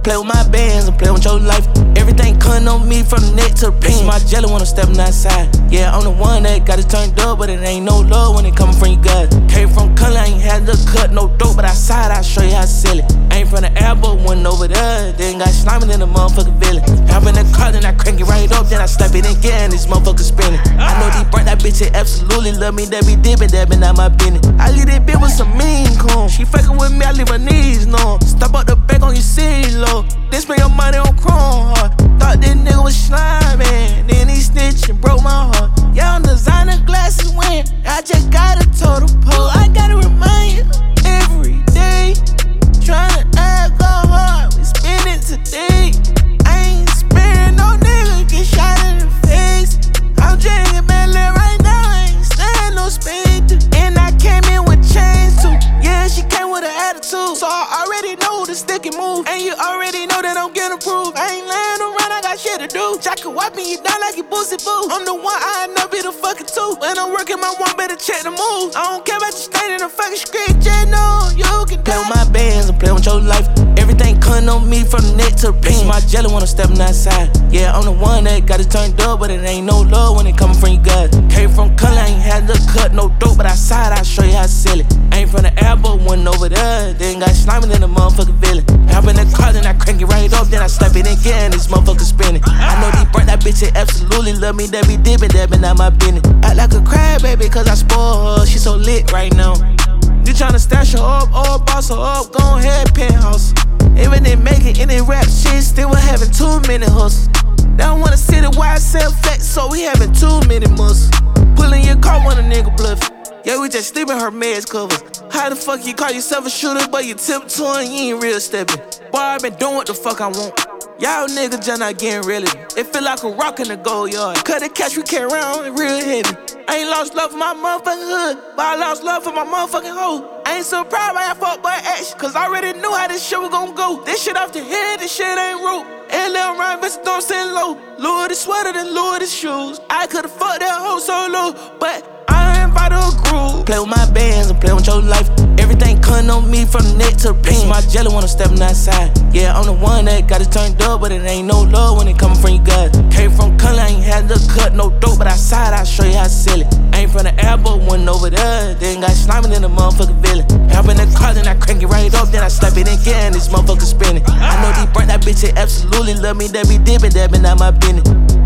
Play with my bands and play with your life. Everything cutting on me from the neck to the pin. My jelly when I'm stepping outside. Yeah, I'm the one that got it turned up, but it ain't no love when it coming from you guys. Came from color, I ain't had to cut no dope, but outside I'll show you how to sell it. Ain't from the air, but went over there. Then got sliming in the motherfucking village. Hop in the car, then I crank it right up, then I slap it again, this motherfucker spinning. I know these burnt that bitch, it absolutely love me, that be dipping, that been not my business. I leave that bitch with some mean coon. She fucking with me, I leave her knees numb. Stop up the back on your C-Lo. Then spend your money on chrome heart. Thought this nigga was sliming, then he snitched and broke my heart. Yeah, I'm designer glasses when I just got a total pole. I gotta remind you every day. Tryna act go hard, we spend it today. I ain't sparing no nigga, get shot in the face. I'm drinking Bentley right now, I ain't stand no spade. And I came in with chains too. Yeah, she came with an attitude, so I already know the sticky move. And you already know that I'm getting approved. I ain't laying around, I got shit to do. Jack could wiping you down like you Boosie Boo. I'm the one, I never be the fucking two. When I'm working my one, better check the moves. I don't care about you staying in the fucking script, just know you can play with my bands and play with your life. Everything cutting on me from the neck to the pin. My jelly when I'm stepping outside. Yeah, I'm the one that got it turned up, but it ain't no love when it coming from you guys. Came from color, I ain't had to cut no dope, but outside I'll show you how to sell it. Ain't from the air, but went over there. Then got sliming in the motherfucking village. Hop in the car, then I crank it right up, then I slap it again, this motherfucker spinning. I know these burnt that bitch, it absolutely love me, that be dipping, that been not my business. Act like a crybaby, cause I spoil her, she so lit right now. You tryna stash her up, or boss her up, go ahead, penthouse. Even they make it in they rap shit, still we're having too many hustles. They don't wanna see the wide self flex, so we having too many muscles. Pulling your car when a nigga bluffing. Yeah, we just sleeping her meds covers. How the fuck you call yourself a shooter, but you tiptoeing, you ain't real stepping? Boy, I been doing what the fuck I want. Y'all niggas just not getting real. It feel like a rock in the gold yard. Cut the cash we carry around, real heavy. I ain't lost love for my motherfucking hood, but I lost love for my motherfucking hoe. I ain't so proud by that fuck boy action, cause I already knew how this shit was gon' go. This shit off the head, this shit ain't root. And Lil Ryan, bitch, don't send low. Louis the sweater, then Louis the shoes. I could've fucked that hoe so low, but I ain't about to groove. Play with my bands and play with your life. Everything cutting on me from the neck to the pin. My jelly when I'm stepping outside. Yeah, I'm the one that got it turned up, but it ain't no love when it coming from you guys. Came from color, I ain't had to cut no dope, but outside I'll show you how to sell it. Ain't from the air, but went over there. Then got sliming in the motherfucking village. Hop in the car, then I crank it right up, then I slap it again, this motherfucker spinning. I know these burnt that bitch, it absolutely love me, that be dipping, that been not my business.